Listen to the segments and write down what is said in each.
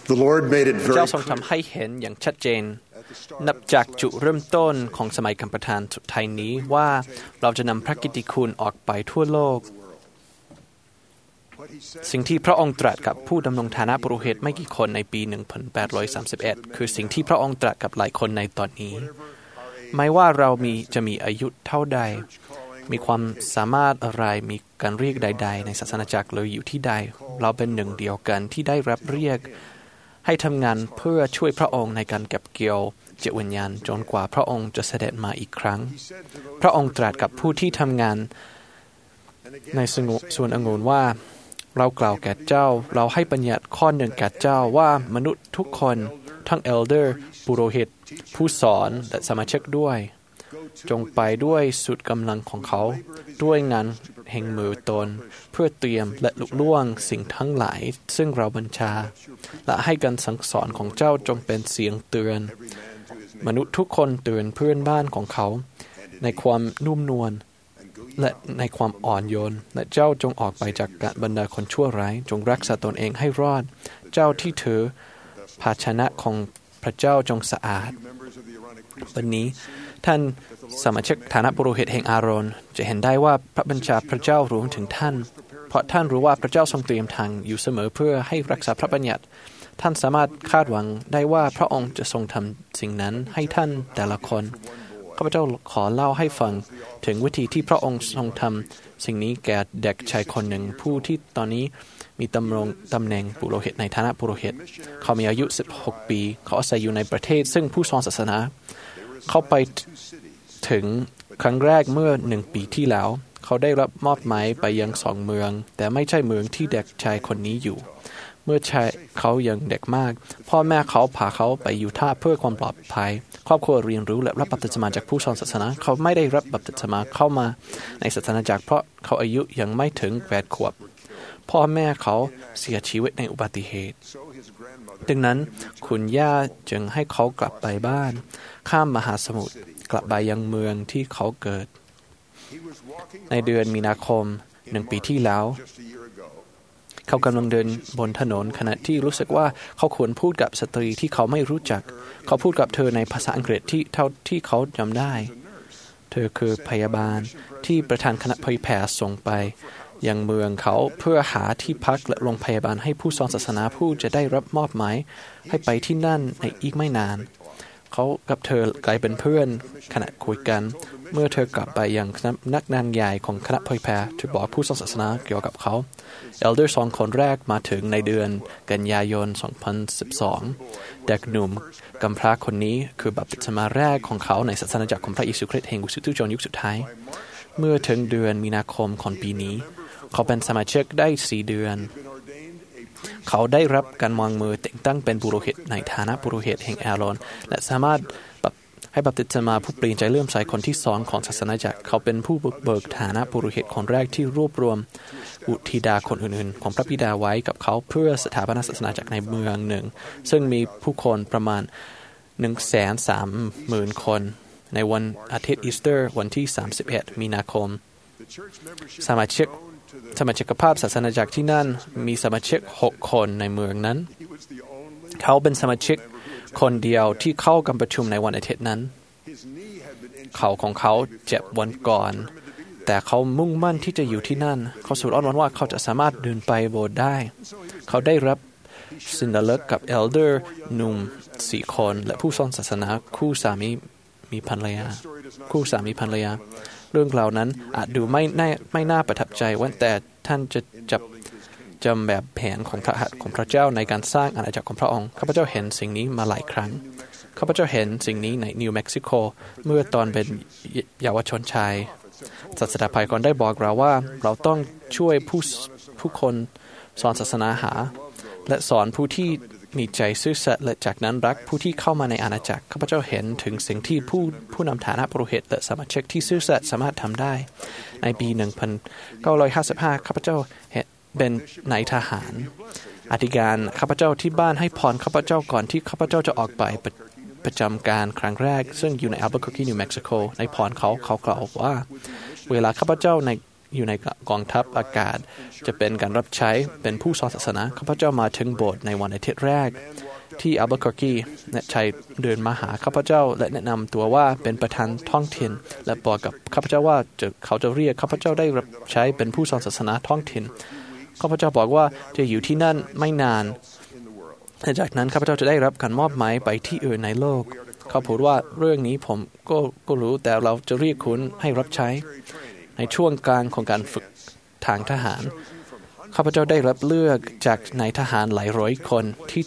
The Lord made it พระเจ้า very ทรง clear ทำให้เห็นอย่างชัดเจนนับจากจุดเริ่มต้นของสมัยกัมพูชาสุดท้ายนี้ว่าเราจะนำพระกิตติคุณออกไปทั่วโลกสิ่งที่พระองค์ตรัสกับผู้ดำรงฐานะปุโรหิตไม่กี่คนในปี 1831 คือสิ่งที่พระองค์ตรัสกับหลายคนในตอนนี้ไม่ว่าเราจะมีอายุเท่าใดมีความสามารถอะไรมีการเรียกใดๆในศาสนาจักรหรืออยู่ที่ใดเราเป็นหนึ่งเดียวกันที่ได้รับเรียกให้ทำงานเพื่อช่วยพระองค์ในการเก็บเกี่ยวจิตวิญญาณจนกว่าพระองค์จะเสด็จมาอีกครั้งพระองค์ตรัสกับผู้ที่ทำงานในสวนองุ่นว่าเรากล่าวแก่เจ้าเราให้บัญญัติข้อหนึ่งแก่เจ้าว่ามนุษย์ทุกคนทั้งเอลเดอร์ปุโรหิตผู้สอนและสมาชิกด้วยจงไปด้วยสุดกำลังของเขาด้วยงานแห่งมือตนเพื่อเตรียมและลุล่วงสิ่งทั้งหลายซึ่งเราบัญชาและให้การสั่งสอนของเจ้าจงเป็นเสียงเตือนมนุษย์ทุกคนเตือนเพื่อนบ้านของเขาในความนุ่มนวลและในความอ่อนโยนและเจ้าจงออกไปจากบรรดาคนชั่วร้ายจงรักษาตนเองให้รอดเจ้าที่ถือภาชนะของพระเจ้าจงสะอาดวันนี้ท่านสมาชิกฐานะปุโรหิตแห่งอาโรนจะเห็นได้ว่าพระบัญชาพระเจ้ารู้ถึงท่านเพราะท่านรู้ว่าพระเจ้าทรงเตรียมทางอยู่เสมอเพื่อให้รักษาพระบัญญัติท่านสามารถคาดหวังได้ว่าพระองค์จะทรงทำสิ่งนั้นให้ท่านแต่ละคนข้าพเจ้าขอเล่าให้ฟังถึงวิธีที่พระองค์ทรงทำสิ่งนี้แก่เด็กชายคนหนึ่งผู้ที่ตอนนี้มีตำแหน่งปุโรหิตในฐานะปุโรหิตเขามีอายุ16ปีเขาอาศัยอยู่ในประเทศซึ่งผู้สอนศาสนาเข้าไปถึงครั้งแรกเมื่อ1 ปีที่แล้วเขาได้รับมอบหมายไปยัง2 เมืองแต่ไม่ใช่เมืองที่เด็กชายคนนี้อยู่เมื่อชายเขายังเด็กมากพ่อแม่เขาพาเขาไปอยู่ท่าเพื่อความปลอดภัยครอบครัวเรียนรู้และรับบัพติศมาจากผู้สอนศาสนาเขาไม่ได้รับบัพติศมาเข้ามาในศาสนาจักรเพราะเขาอายุยังไม่ถึง8 ขวบพ่อแม่เขาเสียชีวิตในอุบัติเหตุดังนั้นคุณย่าจึงให้เขากลับไปบ้านข้ามมหาสมุทรกลับไปยังเมืองที่เขาเกิดในเดือนมีนาคม1 ปีที่แล้วเขากำลังเดินบนถนนขณะที่รู้สึกว่าเขาควรพูดกับสตรีที่เขาไม่รู้จักเขาพูดกับเธอในภาษาอังกฤษเท่าที่เขาจำได้เธอคือพยาบาลที่ประธานคณะเผยแผ่ส่งไปยังเมืองเขาเพื่อหาที่พักและโรงพยาบาลให้ผู้สอนศาสนาผู้จะได้รับมอบหมายให้ไปที่นั่นในอีกไม่นานเขากับเธอกลายเป็นเพื่อนขณะคุยกันเมื่อเธอกลับไปยังนักนางใหญ่ของคณะเผยแผ่เธอบอกผู้สอนศาสนาเกี่ยวกับเขาเอลเดอร์2 คนแรกมาถึงในเดือนกันยายน 2012 เด็กหนุ่มกำพร้าคนนี้คือบัพติศมาแรกของเขาในศาสนาจักรของพระเยซูคริสต์แห่งสุดชนยุคสุดท้ายเมื่อถึงเดือนมีนาคมของปีนี้เขาเป็นสมาชิกได้4 เดือนเขาได้รับการวางมือแต่งตั้งเป็นปุโรหิตในฐานะปุโรหิตแห่งอาโรนและสามารถให้บัพติศมาผู้เปลี่ยนใจเลื่อมใสคนที่2ของศาสนาจักรเขาเป็นผู้เบิกฐานะปุโรหิตคนแรกที่รวบรวมอุทิดาคนอื่นๆของพระบิดาไว้กับเขาเพื่อสถาปนาศาสนาจักรในเมืองหนึ่งซึ่งมีผู้คนประมาณ 130,000 คนในวันอาทิตย์อีสเตอร์วันที่31 มีนาคมสมาชิกภาพศาสนาจักรที่นั่นมีสมาชิก6 คนในเมืองนั้นเขาเป็นสมาชิกคนเดียวที่เข้าการประชุมในวันอาทิตย์นั้นเข่าของเขาเจ็บวันก่อนแต่เขามุ่งมั่นที่จะอยู่ที่นั่นเขาสูดอ้อนวอนว่าเขาจะสามารถเดินไปโบสถ์ได้เขาได้รับสินเลิกกับเอลเดอร์หนุ่ม4 คนและผู้สอนศาสนาคู่สามีภรรยาเรื่องเหล่านั้นอาจดูไม่น่าประทับใจว่าแต่ท่านจะจำแบบแผนของพระหัตถ์ของพระเจ้าในการสร้างอาณาจักรของพระองค์ข้าพเจ้าเห็นสิ่งนี้มาหลายครั้งข้าพเจ้าเห็นสิ่งนี้ในนิวเม็กซิโกเมื่อตอนเป็นเยาวชนชายศาสดาภัยก่อนได้บอกเราว่าเราต้องช่วยผู้คนสอนศาสนาหาและสอนผู้ที่มีใจซื่อสัตย์และจากนั้นรักผู้ที่เข้ามาในอาณาจักรข้าพเจ้าเห็นถึงสิ่งที่ผู้นำฐานะปุโรหิตและสมาชิกที่ซื่อสัตย์สามารถทำได้ในปี 1955 ข้าพเจ้าเป็นนายทหารอธิการข้าพเจ้าที่บ้านให้พรข้าพเจ้าก่อนที่ข้าพเจ้าจะออกไปประจำการครั้งแรกซึ่งอยู่ในอัลบัคเคอร์คีนิวเม็กซิโกในพรเขากล่าวว่าเวลาข้าพเจ้าอยู่ในกองทัพอากาศจะเป็นการรับใช้เป็นผู้สอนศาสนาข้าพเจ้ามาถึงโบสถ์ในวันอาทิตย์แรกที่อัลเบอร์คอร์กีและชายเดินมาหาข้าพเจ้าและแนะนำตัวว่าเป็นประธานท้องถิ่นและบอกกับข้าพเจ้าว่าเขาจะเรียกข้าพเจ้าได้รับใช้เป็นผู้สอนศาสนาท้องถิ่นข้าพเจ้าบอกว่าจะอยู่ที่นั่นไม่นานและจากนั้นข้าพเจ้าจะได้รับการมอบหมายไปที่อื่นในโลกเขาพูดว่าเรื่องนี้ผมก็รู้แต่เราจะเรียกคุณให้รับใช้ในช่วงกลางของการฝึกทางทหารข้าพเจ้าได้รับเลือกจากนายทหารหลายร้อยคนที่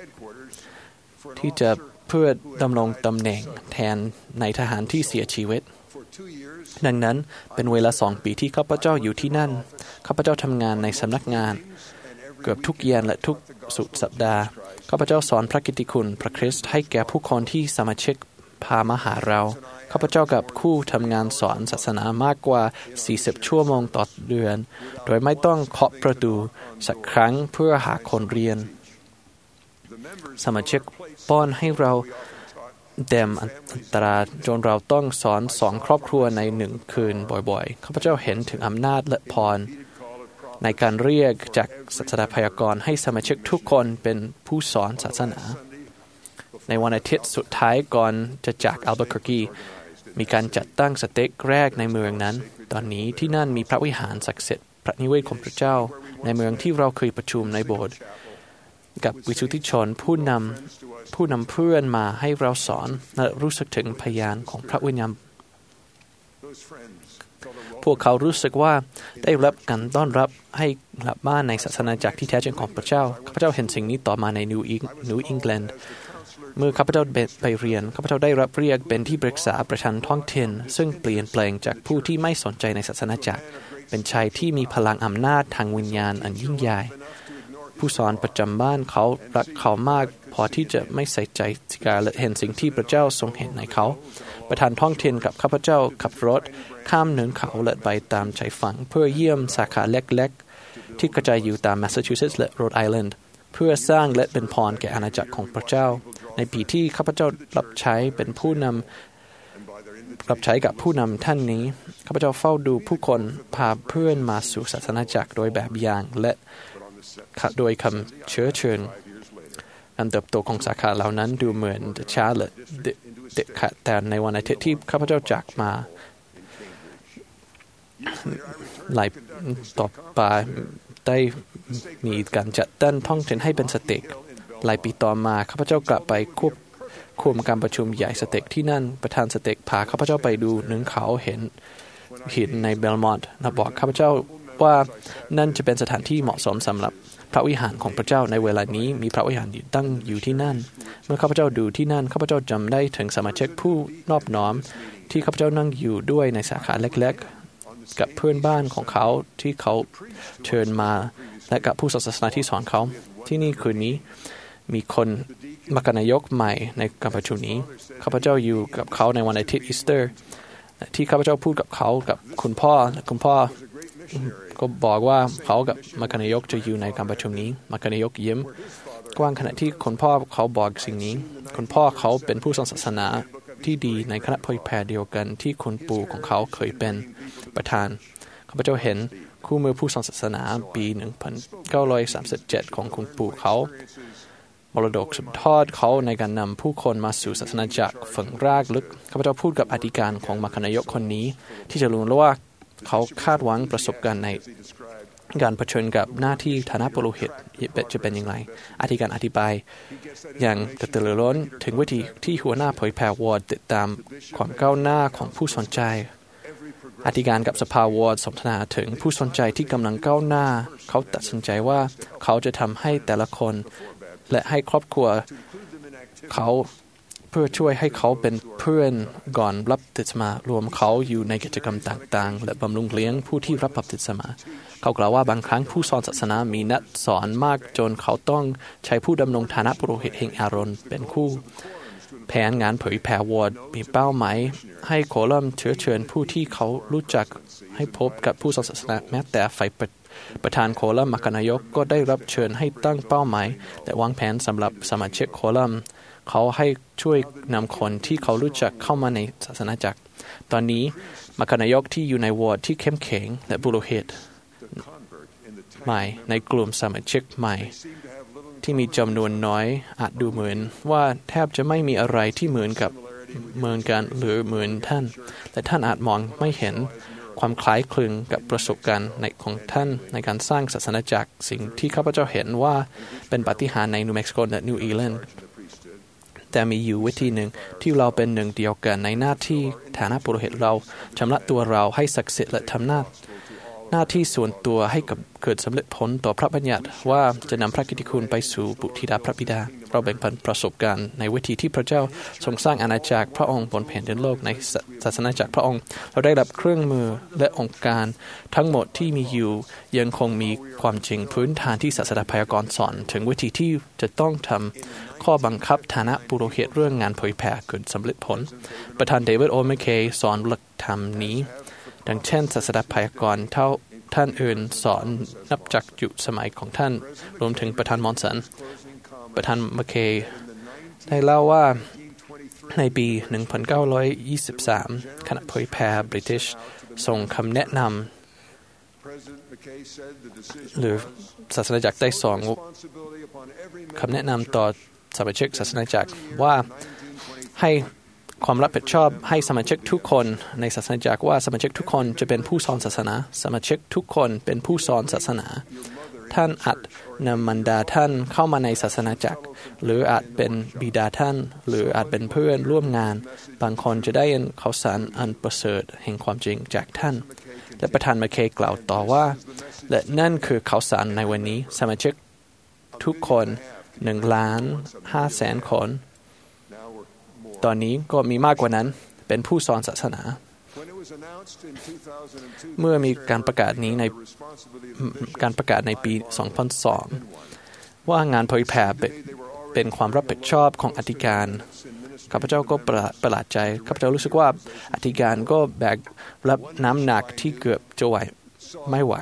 จะเพื่อดำรงตำแหน่งแทนนายทหารที่เสียชีวิตดังนั้นเป็นเวลา2 ปีที่ข้าพเจ้าอยู่ที่นั่นข้าพเจ้าทำงานในสำนักงานเกือบทุกเย็นและทุกสุดสัปดาห์ข้าพเจ้าสอนพระกิตติคุณพระคริสต์ให้แก่ผู้คนที่สมาชิกพามาหาเราข้าพเจ้ากับคู่ทำงานสอนศาสนามากกว่า40 ชั่วโมงต่อเดือนโดยไม่ต้องเคาะประตูสักครั้งเพื่อหาคนเรียนสมาชิกป้อนให้เราเต็มอัตราจนเราต้องสอน2 ครอบครัวใน1 คืนบ่อยๆข้าพเจ้าเห็นถึงอำนาจและพรในการเรียกจากศาสนาพยากรณ์ให้สมาชิกทุกคนเป็นผู้สอนศาสนาในวันอาทิตย์สุดท้ายก่อนจะจากอัลเบอร์คอร์กีมีการจัดตั้งสเต็กแรกในเมืองนั้นตอนนี้ที่นั่นมีพระวิหารศักดิ์สิทธิ์พระนิเวศของพระเจ้าในเมืองที่เราเคยประชุมในโบสถ์กับวิสุทธิชนผู้นำเพื่อนมาให้เราสอนและรู้สึกถึงพยานของพระวิญญาณพวกเขารู้สึกว่าได้รับการต้อนรับให้กลับบ้านในศาสนาจักรที่แท้จริงของพระเจ้าข้าพเจ้าเห็นสิ่งนี้ต่อมาในนิวอิงแลนด์เมื่อข้าพเจ้าไปเรียนข้าพเจ้าได้รับเรียกเป็นที่ปรึกษาประธานท้องถิ่นซึ่งเปลี่ยนแปลงจากผู้ที่ไม่สนใจในศาสนาจักรเป็นชายที่มีพลังอำนาจทางวิญญาณอันยิ่งใหญ่ผู้สอนประจำบ้านเขารักเขามากพอที่จะไม่ใส่ใจการและเห็นสิ่งที่พระเจ้าทรงเห็นในเขาประธานท้องถิ่นกับข้าพเจ้าขับรถข้ามเนินเขาและไปตามชายฝั่งเพื่อเยี่ยมสาขาเล็กๆที่กระจายอยู่ตามแมสซาชูเซตส์และโรดไอแลนด์เพื่อสร้างและเป็นพรแก่อาณาจักรของพระเจ้าในปีที่ข้าพเจ้ารับใช้เป็นผู้นำรับใช้กับผู้นำท่านนี้ข้าพเจ้าเฝ้าดูผู้คนพาเพื่อนมาสู่ศาสนาจักรโดยแบบอย่างและโดยคำเชื้อเชิญการเติบโตของสาขาเหล่านั้นดูเหมือนจะช้าและเด็ดขาดแต่ในวันอาทิตย์ที่ข้าพเจ้าจากมาหลายต่อไปได้มีการจัดตั้งท้องถิ่นให้เป็นสเต็กหลายปีต่อมาข้าพเจ้ากลับไปควบคุมการประชุมใหญ่สเต็กที่นั่นประธานสเต็กพาข้าพเจ้าไปดูเนินเขาเห็นหินในเบลมอนต์และบอกข้าพเจ้าว่านั่นจะเป็นสถานที่เหมาะสมสำหรับพระวิหารของพระเจ้าในเวลานี้มีพระวิหารตั้งอยู่ที่นั่นเมื่อข้าพเจ้าดูที่นั่นข้าพเจ้าจำได้ถึงสมาชิกผู้นอบน้อมที่ข้าพเจ้านั่งอยู่ด้วยในสาขาเล็กๆกับเพื่อนบ้านของเขาที่เขาเชิญมาและกับผู้ศาสนาที่สอนเขาที่นี่คืนนี้มีคนมัคคณายกใหม่ในการประชุมนี้ข้าพเจ้าอยู่กับเขาในวันอาทิตย์อีสเตอร์ที่ข้าพเจ้าพูดกับเขากับคุณพ่อก็บอกว่าเขากับมัคคณายกจะอยู่ในการประชุมนี้มัคคณายกยิ้มกว้างขณะที่คุณพ่อเขาบอกสิ่งนี้คุณพ่อเขาเป็นผู้สอนศาสนาที่ดีในคณะเผยแผ่เดียวกันที่คุณปู่ของเขาเคยเป็นประธานข้าพเจ้าเห็นคู่มือผู้สอนศาสนาปี1937ของคุณปู่เขามรดกสืบทอดเขาในการนำผู้คนมาสู่ศาสนาจักรฝังรากลึกข้าพเจ้าพูดกับอธิการของมัคคณายกคนนี้ที่จะรู้ว่าเขาคาดหวังประสบการณ์ในการเผชิญกับหน้าที่ฐานะปุโรหิตจะเป็นอย่างไรอธิการอธิบายอย่างกระตือรือร้นถึงวิธีที่หัวหน้าเผยแผ่วอร์ดติดตามความก้าวหน้าของผู้สนใจอธิการกับสภาวอร์ดสนทนาถึงผู้สนใจที่กำลังก้าวหน้าเขาตัดสินใจว่าเขาจะทำให้แต่ละคนและให้ครอบครัวเขาเพื่อช่วยให้เขาเป็นเพื่อนก่อนรับบัพติศมารวมเขาอยู่ในกิจกรรมต่างๆและบำรุงเลี้ยงผู้ที่รับบัพติศมาเขากล่าวว่าบางครั้งผู้สอนศาสนามีนัดสอนมากจนเขาต้องใช้ผู้ดำรงฐานะปุโรหิตแห่งอาารอนเป็นคู่แผนงานเผยแผ่วอร์ดมีเป้าหมายให้โคลัมน์เชิญผู้ที่เขารู้จักให้พบกับผู้สอนศาสนาแม้แต่ฝ่ายประธานโคลัมน์มัคคณายกก็ได้รับเชิญให้ตั้งเป้าหมายและวางแผนสำหรับสมาชิกโคลัมน์เขาให้ช่วยนำคนที่เขารู้จักเข้ามาในศาสนาจักรตอนนี้มัคคณายกที่อยู่ในวอร์ดที่เข้มแข็งและปุโรหิตใหม่ในกลุ่มสมาชิกใหม่ที่มีจำนวนน้อยอาจดูเหมือนว่าแทบจะไม่มีอะไรที่เหมือนกันหรือเหมือนท่านแต่ท่านอาจมองไม่เห็นความคล้ายคลึงกับประสบการณ์ของท่านในการสร้างศาสนาจักรสิ่งที่ข้าพเจ้าเห็นว่าเป็นปาฏิหาริย์ในนิวเม็กซิโกและนิวอีแลนด์แต่มีอยู่วิธีหนึ่งที่เราเป็นหนึ่งเดียวกันในหน้าที่ฐานะปุโรหิตเราชำระตัวเราให้ศักดิ์สิทธิ์และทำหน้าที่ส่วนตัวให้เกิดสำเร็จผลต่อพระบัญญัติว่าจะนำพระกิตติคุณไปสู่บุตรธิดาพระบิดาเราแบ่งปันประสบการณ์ในวิธีที่พระเจ้าทรงสร้างอาณาจักรพระองค์บนแผ่นดินโลกในศาสนาจักรพระองค์เราได้รับเครื่องมือและองค์การทั้งหมดที่มีอยู่ยังคงมีความจริงพื้นฐานที่ศาสดาพยากรณ์สอนถึงวิธีที่จะต้องทำข้อบังคับฐานะปุโรหิตเรื่องงานเผยแผ่เกิดสำเร็จผลประธานเดวิดโอเมเคสอนหลักธรรมนี้ดังเช่นศาสดาพยากรณ์ท่านอื่นสอนนับจากยุคสมัยของท่านรวมถึงประธานมอนสันประธานมเคได้เล่าว่าในปี 1923 คณะเผยแผ่บริติชส่งคำแนะนำหรือศาสนาจักรได้ส่งคำแนะนำต่อสมาชิกศาสนาจักรว่าให้ความรับผิดชอบให้สมาชิกทุกคนในศาสนาจักรว่าสมาชิกทุกคนจะเป็นผู้สอนศาสนาสมาชิกทุกคนเป็นผู้สอนศาสนาท่านอาจนำมารดาท่านเข้ามาในศาสนาจักรหรืออาจเป็นบิดาท่านหรืออาจเป็นเพื่อนร่วมงานบางคนจะได้ข่าวสารอันประเสริฐแห่งความจริงจากท่านและประธานมคเคกล่าวต่อว่าและนั่นคือข่าวสารในวันนี้สมาชิกทุกคน1,500,000 คนตอนนี้ก็มีมากกว่านั้นเป็นผู้สอนศาสนาเมื่อมีการประกาศนี้ในปี 2002 ว่างานเผยแผ่เป็นความรับผิดชอบของอธิการข้าพเจ้าก็ประหลาดใจข้าพเจ้ารู้สึกว่าอธิการก็แบกรับน้ำหนักที่เกือบจะไม่ไหว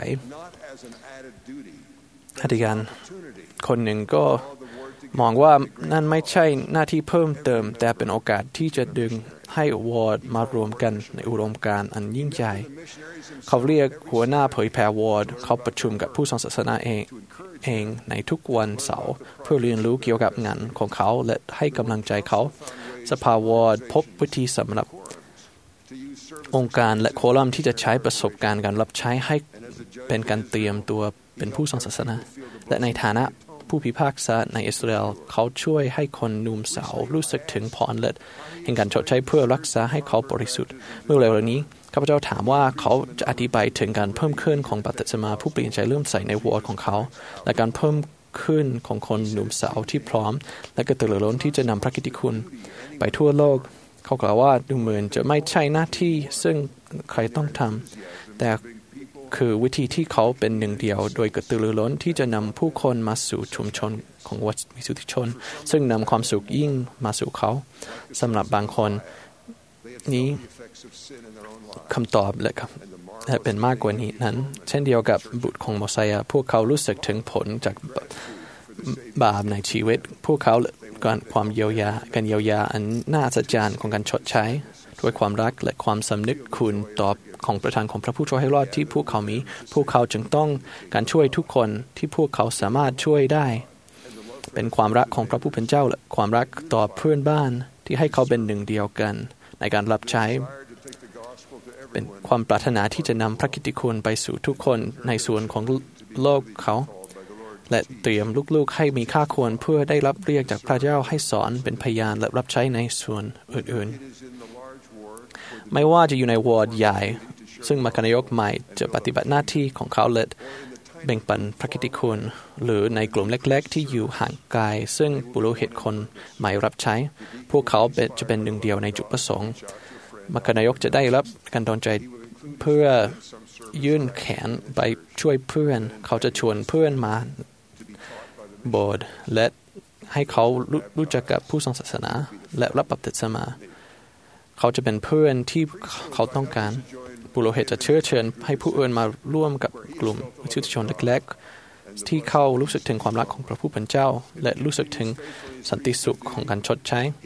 อธิการคนหนึ่งก็มองว่านั่นไม่ใช่หน้าที่เพิ่มเติมแต่เป็นโอกาสที่จะดึงให้วอร์ดมารวมกันในอุดมการณ์อันยิ่งใหญ่เขาเรียกหัวหน้าเผยแผ่วอร์ดเขาประชุมกับผู้สอนศาสนาเองในทุกวันเสาร์เพื่อเรียนรู้เกี่ยวกับงานของเขาและให้กำลังใจเขาสภาวอร์ดพบวิธีสำหรับองค์การและโคลัมน์ที่จะใช้ประสบการณ์การรับใช้ให้เป็นการเตรียมตัวเป็นผู้สอนศาสนาและในฐานะผู้พิพากษาในอิสราเอลเขาช่วยให้คนหนุ่มสาวรู้สึกถึงพรและแห่งการชดใช้เพื่อรักษาให้เขาบริสุทธิ์เมื่อเร็วนี้ข้าพเจ้าถามว่าเขาจะอธิบายถึงการเพิ่มขึ้นของบัพติศมาผู้เปลี่ยนใจเริ่มใส่ในวอร์ดของเขาและการเพิ่มขึ้นของคนหนุ่มสาวที่พร้อมและกระตือรือร้นที่จะนำพระกิตติคุณไปทั่วโลกเขากล่าวว่าดูเหมือนจะไม่ใช่หน้าที่ซึ่งใครต้องทำแต่คือวิธีที่เขาเป็นหนึ่งเดียวโดยกระตือรือร้นที่จะนำผู้คนมาสู่ชุมชนของวิสุทธิชนซึ่งนำความสุขยิ่งมาสู่เขาสำหรับบางคนนี้คำตอบและเป็นมากกว่านี้นั้นเช่นเดียวกับบุตรของโมไซยาพวกเขารู้สึกถึงผลจากบาปในชีวิตพวกเขาการความเยียวยาอันน่าอัศจรรย์ของการชดใช้ด้วยความรักและความสำนึกคุณตอบของประทานของพระผู้ช่วยให้รอดที่พวกเขามีพวกเขาจึงต้องการช่วยทุกคนที่พวกเขาสามารถช่วยได้เป็นความรักของพระผู้เป็นเจ้าและความรักต่อเพื่อนบ้านที่ให้เขาเป็นหนึ่งเดียวกันในการรับใช้เป็นความปรารถนาที่จะนำพระกิตติคุณไปสู่ทุกคนในส่วนของโลกเขาและเตรียมลูกๆให้มีค่าควรเพื่อได้รับเรียกจากพระเจ้าให้สอนเป็นพยานและรับใช้ในส่วนอื่นๆไม่ว่าจะอยู่ในวอร์ดใหญ่ซึ่งมัคคณายกใหม่จะปฏิบัติหน้าที่ของเขาและแบ่งปันพระกิตติคุณหรือในกลุ่มเล็กๆที่อยู่ห่างไกลซึ่งปุโรหิตคนใหม่รับใช้พวกเขาจะเป็นหนึ่งเดียวในจุดประสงค์มัคคณายกจะได้รับการดลใจเพื่อยื่นแขนไปช่วยเพื่อนเขาจะชวนเพื่อนมาโบสถ์และให้เขารู้จักกับผู้ทรงศาสนาและรับบัพติศมาเขาจะเป็นเพื่อนที่เขาต้องการปุโรหิตจะเชิญให้ผู้อื่นมาร่วมกับกลุ่มวิสุทธิชนเล็กๆที่เขารู้สึกถึงความรักของพระผู้เป็นเจ้าและรู้สึกถึงสันติสุขของการชดใช้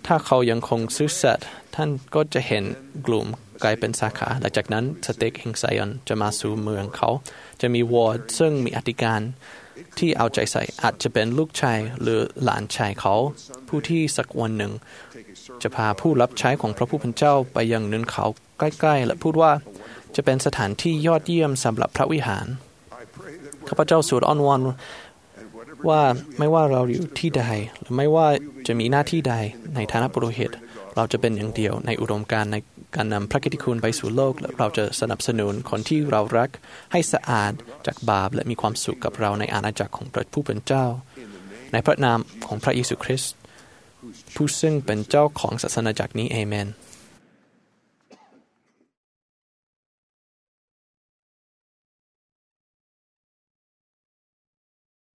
ถ้าเขายังคงซื่อสัตย์ท่านก็จะเห็นกลุ่มกลายเป็นสาขาและจากนั้นสเต็กแห่งไซออนจะมาสู่เมืองเขาจะมีวอร์ดซึ่งมีอธิการที่เอาใจใส่อาจจะเป็นลูกชายหรือหลานชายเขาผู้ที่สักวันหนึ่งจะพาผู้รับใช้ของพระผู้เป็นเจ้าไปยังเนินเขาใกล้ๆและพูดว่าจะเป็นสถานที่ยอดเยี่ยมสำหรับพระวิหารข้าพเจ้าสูดอ้อนวอนว่าไม่ว่าเราอยู่ที่ใดหรือไม่ว่าจะมีหน้าที่ใดในฐานะปุโรหิตเราจะเป็นอย่างเดียวในอุดมการณ์ในการนำพระกิตติคุณไปสู่โลกและเราจะสนับสนุนคนที่เรารักให้สะอาดจากบาปและมีความสุขกับเราในอาณาจักรของพระผู้เป็นเจ้าในพระนามของพระเยซูคริสต์ผู้ซึ่งเป็นเจ้าของศาสนาจักรนี้เอเมน